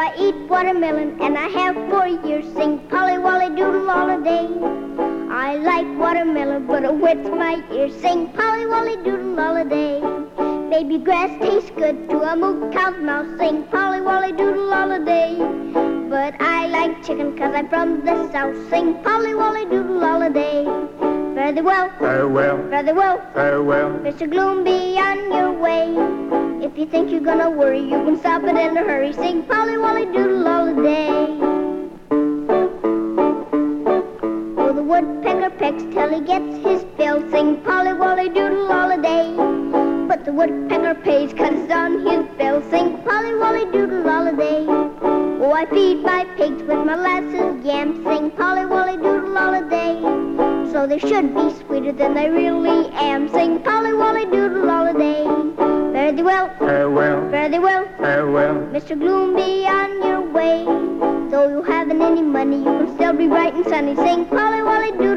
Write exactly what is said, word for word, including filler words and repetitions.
I eat watermelon, and I have for years. Sing Polly Wolly Doodle all a day. I like watermelon, but it wets my ears. Sing Polly Wolly Doodle all a day. Baby grass tastes good to a moo cow's mouth. Sing Polly Wolly Doodle all a day. But I like chicken 'cause I'm from the south. Sing Polly Wolly Doodle all a day. Fare thee well, Farewell, fare thee well, farewell. Mister Gloom, be on your way. If you think you're gonna worry, you can stop it in a hurry. Sing Polly Wolly Doodle all the day. Oh, the woodpecker pecks till he gets his fill. Sing Polly Wolly Doodle all the day. But the woodpecker pays 'cause it's on his bill. Sing Polly Wolly Doodle all the day. Oh, I feed my pigs with molasses yams. Sing Polly Wolly Doodle all the day. So they should be sweeter than they really am. Sing Polly Wolly Doodle all the day. Fare thee well, Farewell, fare thee well, farewell. Mister Gloom, be on your way. Though you haven't any money, you can still be bright and sunny. Sing Polly Wolly Doodle.